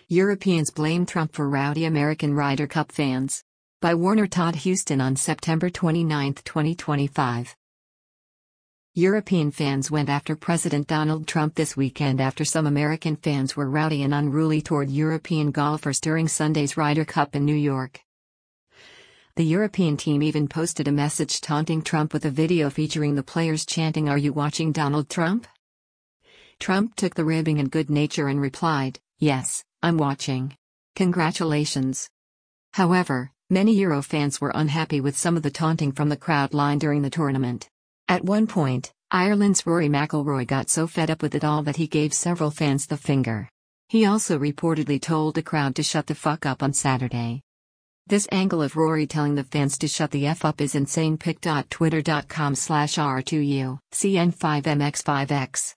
Europeans blame Trump for rowdy American Ryder Cup fans. By Warner Todd Houston on September 29, 2025. European fans went after President Donald Trump this weekend after some American fans were rowdy and unruly toward European golfers during Sunday's Ryder Cup in New York. The European team even posted a message taunting Trump with a video featuring the players chanting, "Are you watching Donald Trump?" Trump took the ribbing in good nature and replied, "Yes, I'm watching. Congratulations." However, many Euro fans were unhappy with some of the taunting from the crowd line during the tournament. At one point, Ireland's Rory McIlroy got so fed up with it all that he gave several fans the finger. He also reportedly told the crowd to shut the fuck up on Saturday. This angle of Rory telling the fans to shut the F up is insane. pic.twitter.com/r2u cn5mx5x.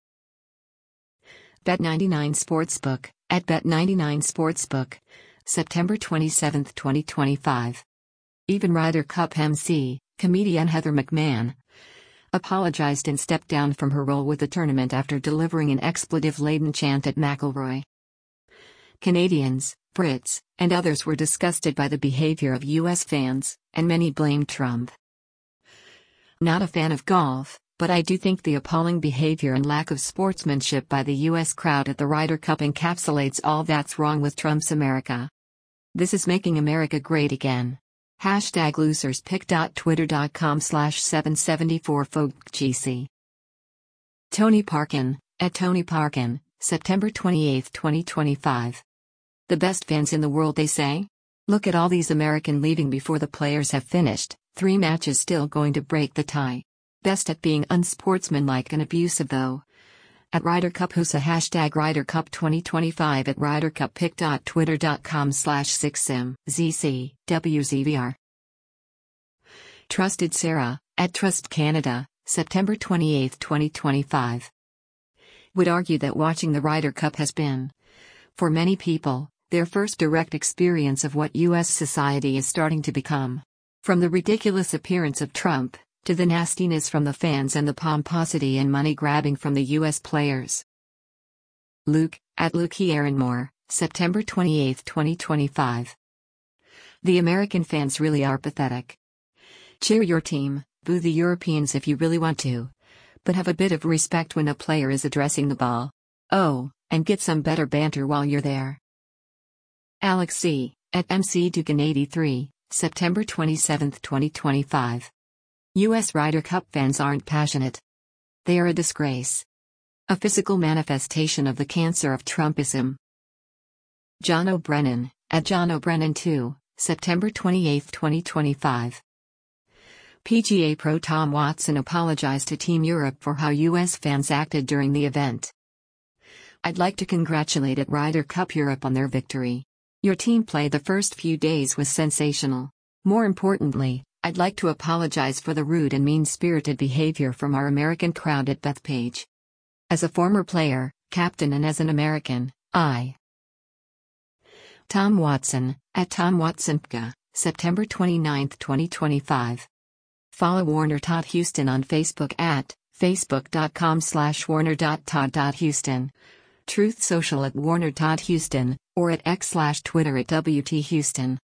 Bet99 Sportsbook, at Bet99 Sportsbook, September 27, 2025. Even Ryder Cup MC, comedian Heather McMahon, apologized and stepped down from her role with the tournament after delivering an expletive-laden chant at McIlroy. Canadians, Brits, and others were disgusted by the behavior of U.S. fans, and many blamed Trump. Not a fan of golf, but I do think the appalling behavior and lack of sportsmanship by the U.S. crowd at the Ryder Cup encapsulates all that's wrong with Trump's America. This is making America great again. #losers. pic.twitter.com/774foggc. Tony Parkin, at Tony Parkin, September 28, 2025. The best fans in the world, they say? Look at all these American leaving before the players have finished, 3 matches still going to break the tie. Best at being unsportsmanlike and abusive though. At Ryder Cup Husa #Ryder Cup 2025 at Ryder Cup pic.twitter.com/6sim ZC WZVR. Trusted Sarah, at Trust Canada, September 28, 2025. Would argue that watching the Ryder Cup has been, for many people, their first direct experience of what U.S. society is starting to become. From the ridiculous appearance of Trump, to the nastiness from the fans and the pomposity and money-grabbing from the U.S. players. Luke, at Luke Aaronmore, September 28, 2025. The American fans really are pathetic. Cheer your team, boo the Europeans if you really want to. But have a bit of respect when a player is addressing the ball. Oh, and get some better banter while you're there. Alex C., at MC Dugan 83, September 27, 2025. U.S. Ryder Cup fans aren't passionate. They are a disgrace. A physical manifestation of the cancer of Trumpism. John O'Brennan, at John O'Brennan 2, September 28, 2025. PGA Pro Tom Watson apologized to Team Europe for how U.S. fans acted during the event. I'd like to congratulate at Ryder Cup Europe on their victory. Your team play the first few days was sensational. More importantly, I'd like to apologize for the rude and mean-spirited behavior from our American crowd at Bethpage. As a former player, captain and as an American, I. Tom Watson, at Tom Watsonpka, September 29, 2025. Follow Warner Todd Houston on Facebook at facebook.com/warner.todd.houston. Truth Social at Warner Todd Houston, or at X/Twitter at WT Houston.